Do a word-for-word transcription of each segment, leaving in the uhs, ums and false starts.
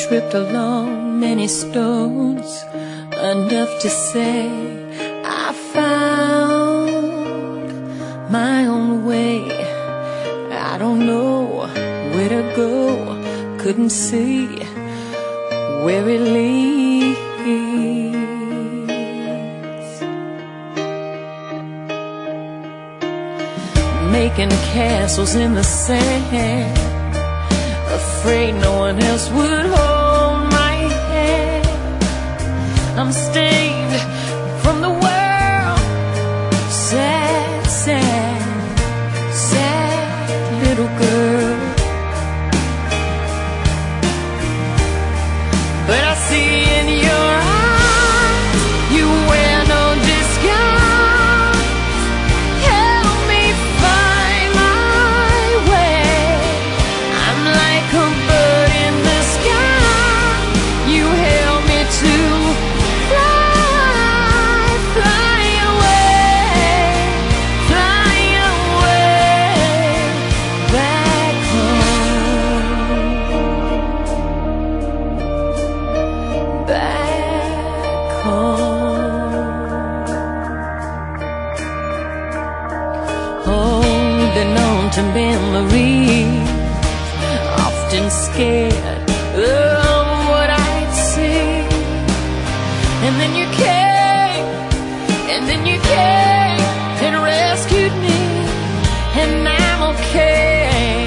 tripped along many stones, enough to say I found my own way. I don't know where to go, couldn't see where it leads. Making castles in the sand, afraid no one else would hold my hand. I'm stained from the world, sad, sad, sad little girl. But I see in your eyes you wear no disguise. Help me find my way. I'm like a bird in the sky. You help me to fly, fly away, fly away back home, back home. Holding on to memories, often scared of what I'd see. And then you came, and then you came and rescued me, and I'm okay,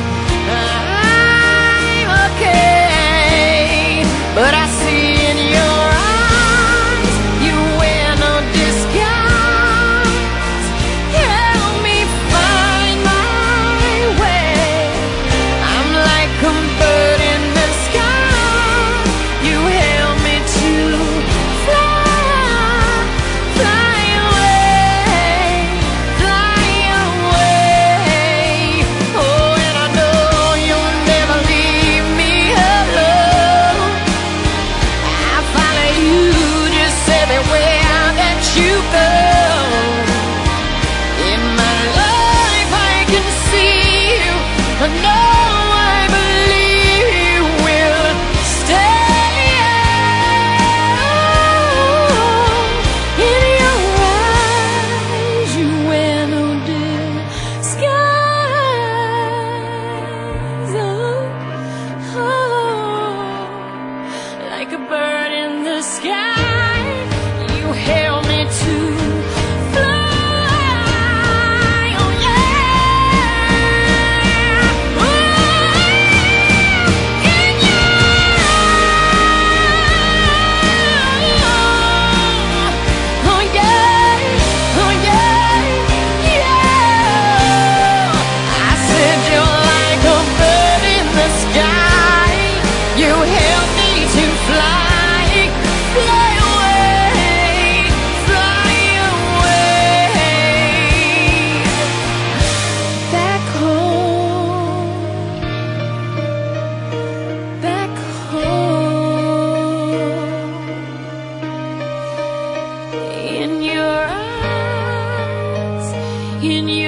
I'm okay. But I see in your eyes you wear no disguise. Help me find my way. I'm like a bird in the sky. You help me to fly, fly away, fly away. Oh, and I know you'll never leave me alone. I follow you just everywhere that you go. In my life I can see you. I know I believe you will stay. In your eyes you wear no disguise. Oh, oh, like a bird in the sky, you help me to fly. Oh yeah. Oh, in your oh yeah, oh yeah, yeah. I said you're like a bird in the sky. You help me to fly, fly away, fly away back home, back home. In your eyes, in your